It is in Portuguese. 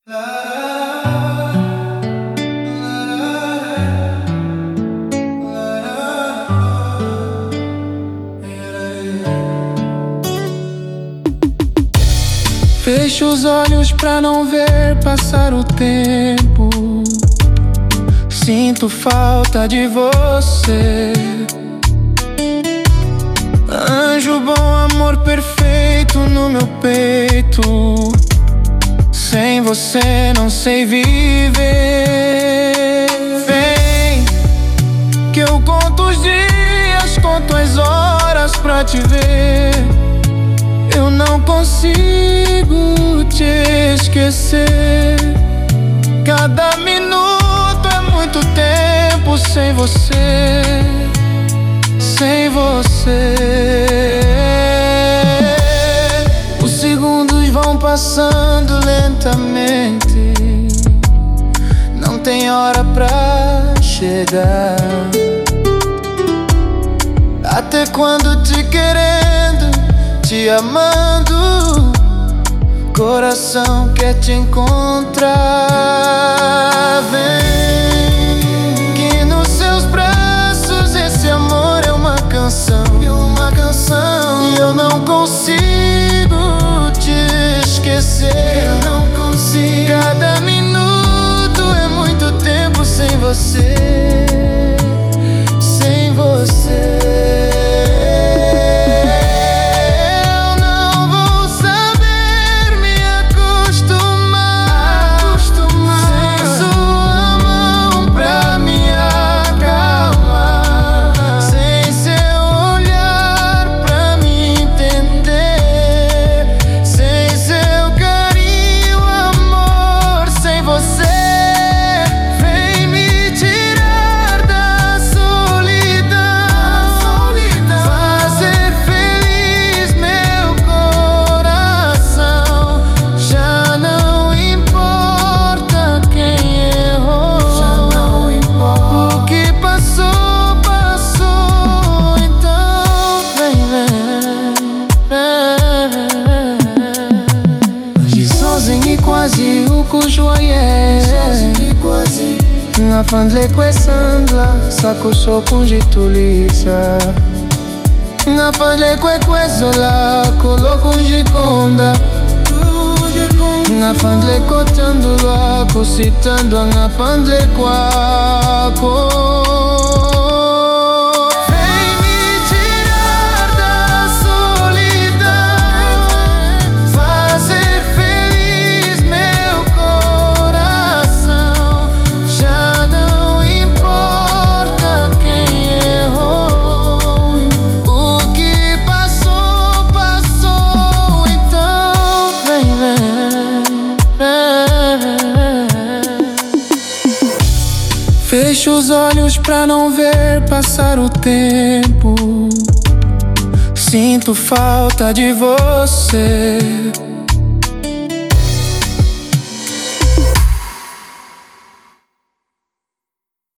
Fecho os olhos pra não ver passar o tempo. Sinto falta de você. Anjo bom, amor perfeito no meu peito. Sem você não sei viver. Vem, que eu conto os dias, conto as horas pra te ver. Eu não consigo te esquecer. Cada minuto é muito tempo sem você. Sem você. Os segundos vão passando lentamente. Não tem hora pra chegar. Até quando te querendo, te amando, coração quer te encontrar. Vem, que nos seus braços esse amor é uma canção. E eu não consigo te esquecer. Eu não consigo. Cada minuto é muito tempo sem você. Sem você. Ngaphandle kwesandla sakho sokunjitulisa, ngaphandle kwekwezo lakho lokunjikonda, ngaphandle kothando lwakho sithandwa ngaphandle kwakho. Fecho os olhos pra não ver passar o tempo. Sinto falta de você.